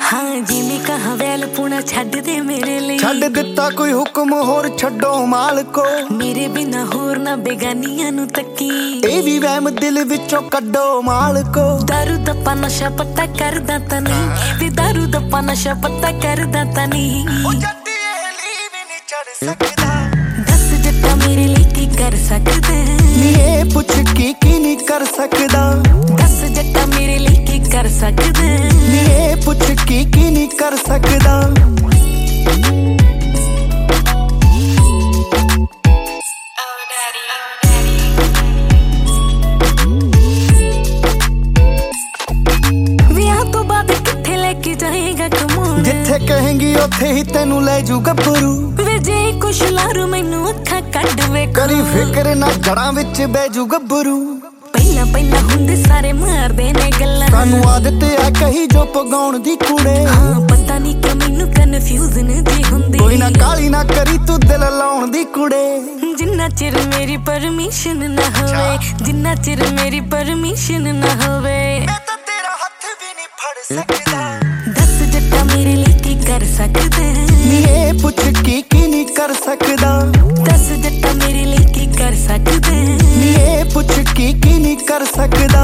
हाँ जिमी कहा वैल पुना छड़ दे मेरे लिए। छड़ दिता कोई हुक्म होर छड्डो मालको, मेरे बिना होर ना बेगानियां नु तकी। ए वी वहम दिल विचों कड्डो मालको। दारू दप्पा नशा पत्ता करदा ता नहीं, वे दारू दप्पा नशा पत्ता करदा ता नहीं। ओ जट्टी एली भी नहीं चढ़ सकदा। दस जट्टा मेरे लिए की कर सकदे, नी ए पुछ की नहीं कर सकदा। दस जट्टा मेरे लिए की कर सकदे, नी ए पुछ की नहीं कर सकदा। जिथे कहेंगी उथे ही तेनू ले जू गब्बरू। वे जे कुछ लारू मैनू अखा कड वे, करी फिक्र ना जड़ां विच बह जू गब्बरू। पहला पहला हुंदे सारे मारदे ने गल्लां, सानू आदत आ कही जो पगाउण दी कुड़े। हाँ पता नहीं कि मैनू कन्फ्यूजन जी हुंदी। कोई ना काली ना करी तू दिल लाउण दी कुड़े। जिन्ना चिर मेरी परमिशन ना होवे, जिन्ना चिर मेरी परमिशन ना होवे, मैं तो तेरा हथ भी नहीं फड़ सकदा। दस जट्टा मेरे लिए की कर सकदे, नी ए पुछ की नहीं कर सकदा। दस जट्टा मेरे लिए की कर सकदे, नी ए पुछ की नहीं कर सकदा।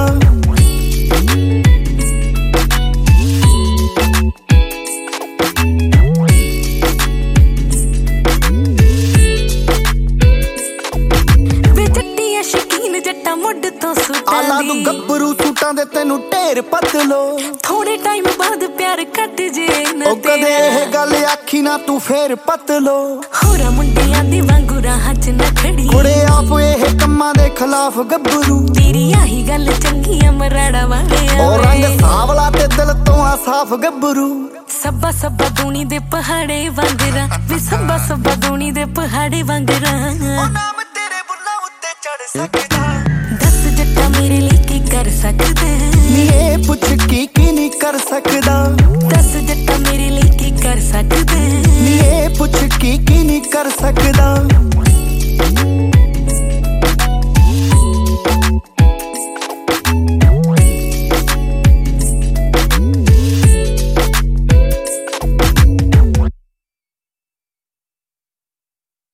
वे जट्टिया शकीन जट्टा मुड तो सुटा आला तू दी, गब्बरू सूटां दे तेनू ढेर पतलो। थोड़े टाइम बाद प्यार कट जे न ओ कदे ਇਹ ਗੱਲ आखी ना तू फेर पतलो। होरा मुंडियां दी वांगू राह च न खड़ी, कुड़े आप ਇਹ ਕੰਮਾਂ ਦੇ ਖਿਲਾਫ ਗੱਭਰੂ। तेरी आही गल चंगी मराड़ा वाले ओ रंग सावला ते दिल तो आ साफ गब्बरू। सब्बा सब्बा दूनी दे पहाड़े वांगरा, वे सब्बा सब्बा दूनी दे पहाड़े वांगरा। ओ नाम तेरे बुल्ला उत्ते चढ़ सकदा। दस जट्टा मेरे लिए की कर सकदे, नी ए पुछ की नहीं कर सकदा। दस जट्टा मेरे लिए की कर सकदे, नी ए पुछ की नहीं कर सकदा।